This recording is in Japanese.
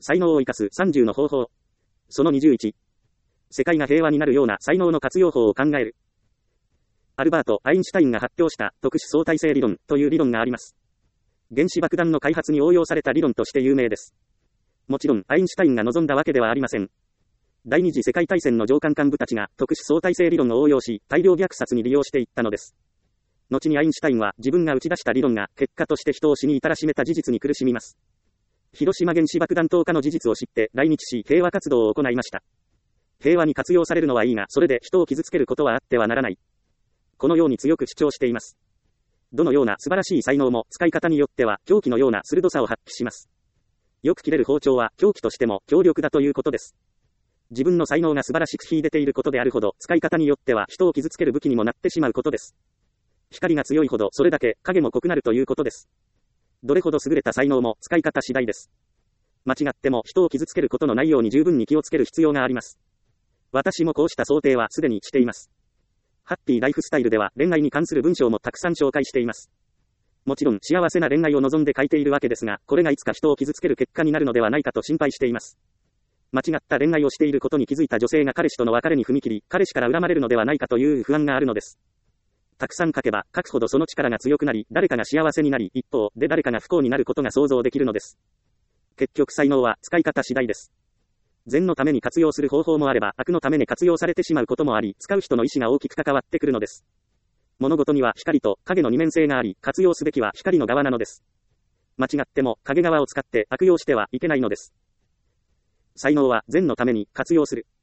才能を生かす30の方法。その21。世界が平和になるような才能の活用法を考える。アルバート・アインシュタインが発表した特殊相対性理論という理論があります。原子爆弾の開発に応用された理論として有名です。もちろんアインシュタインが望んだわけではありません。第二次世界大戦の上官幹部たちが特殊相対性理論を応用し、大量虐殺に利用していったのです。後にアインシュタインは自分が打ち出した理論が結果として人を死に至らしめた事実に苦しみます。広島原子爆弾投下の事実を知って来日し平和活動を行いました。平和に活用されるのはいいが、それで人を傷つけることはあってはならない。このように強く主張しています。どのような素晴らしい才能も使い方によっては凶器のような鋭さを発揮します。よく切れる包丁は凶器としても強力だということです。自分の才能が素晴らしく秀でていることであるほど、使い方によっては人を傷つける武器にもなってしまうことです。光が強いほどそれだけ影も濃くなるということです。どれほど優れた才能も使い方次第です。間違っても人を傷つけることのないように十分に気をつける必要があります。私もこうした想定はすでにしています。ハッピーライフスタイルでは恋愛に関する文章もたくさん紹介しています。もちろん幸せな恋愛を望んで書いているわけですが、これがいつか人を傷つける結果になるのではないかと心配しています。間違った恋愛をしていることに気づいた女性が彼氏との別れに踏み切り、彼氏から恨まれるのではないかという不安があるのです。たくさん書けば書くほどその力が強くなり、誰かが幸せになり、一方で誰かが不幸になることが想像できるのです。結局才能は使い方次第です。善のために活用する方法もあれば、悪のために活用されてしまうこともあり、使う人の意思が大きく関わってくるのです。物事には光と影の二面性があり、活用すべきは光の側なのです。間違っても影側を使って悪用してはいけないのです。才能は善のために活用する。